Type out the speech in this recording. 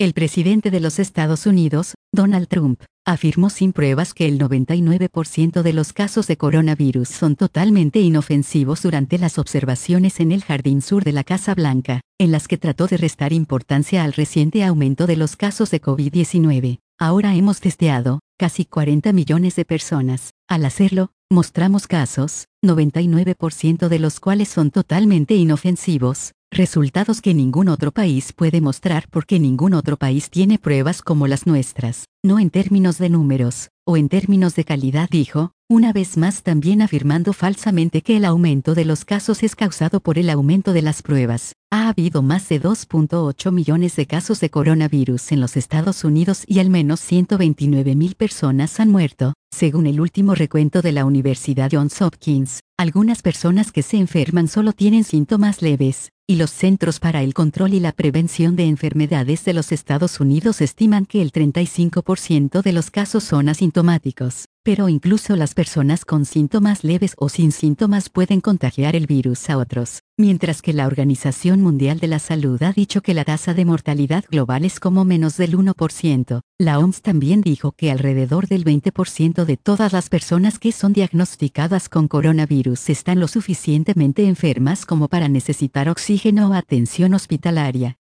El presidente de los Estados Unidos, Donald Trump, afirmó sin pruebas que el 99% de los casos de coronavirus son totalmente inofensivos durante las observaciones en el jardín sur de la Casa Blanca, en las que trató de restar importancia al reciente aumento de los casos de COVID-19. Ahora hemos testeado casi 40 millones de personas. Al hacerlo, mostramos casos, 99% de los cuales son totalmente inofensivos, resultados que ningún otro país puede mostrar porque ningún otro país tiene pruebas como las nuestras, no en términos de números, o en términos de calidad, dijo, una vez más también afirmando falsamente que el aumento de los casos es causado por el aumento de las pruebas. Ha habido más de 2.8 millones de casos de coronavirus en los Estados Unidos y al menos 129,000 personas han muerto, según el último recuento de la Universidad Johns Hopkins. Algunas personas que se enferman solo tienen síntomas leves, y los Centros para el Control y la Prevención de Enfermedades de los Estados Unidos estiman que el 35% de los casos son asintomáticos. Pero incluso las personas con síntomas leves o sin síntomas pueden contagiar el virus a otros, mientras que la Organización Mundial de la Salud ha dicho que la tasa de mortalidad global es como menos del 1%. La OMS también dijo que alrededor del 20% de todas las personas que son diagnosticadas con coronavirus están lo suficientemente enfermas como para necesitar oxígeno o atención hospitalaria.